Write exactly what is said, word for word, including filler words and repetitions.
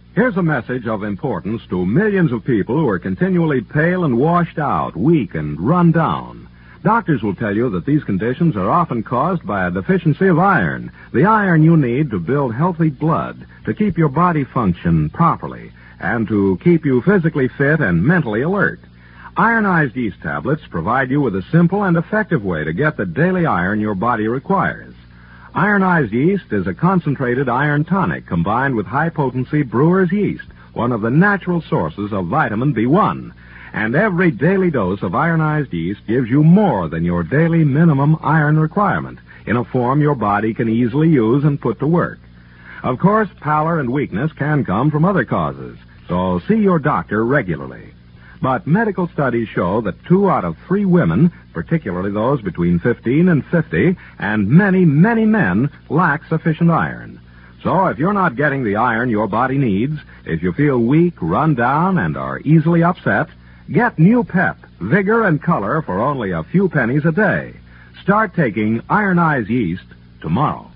Here's a message of importance to millions of people who are continually pale and washed out, weak and run down. Doctors will tell you that these conditions are often caused by a deficiency of iron, the iron you need to build healthy blood, to keep your body function properly, and to keep you physically fit and mentally alert. Ironized yeast tablets provide you with a simple and effective way to get the daily iron your body requires. Ironized yeast is a concentrated iron tonic combined with high-potency brewer's yeast, one of the natural sources of vitamin B one. And every daily dose of ironized yeast gives you more than your daily minimum iron requirement in a form your body can easily use and put to work. Of course, pallor and weakness can come from other causes, so see your doctor regularly. But medical studies show that two out of three women, particularly those between fifteen and fifty, and many, many men, lack sufficient iron. So if you're not getting the iron your body needs, if you feel weak, run down, and are easily upset, get new pep, vigor, and color for only a few pennies a day. Start taking ironized yeast tomorrow.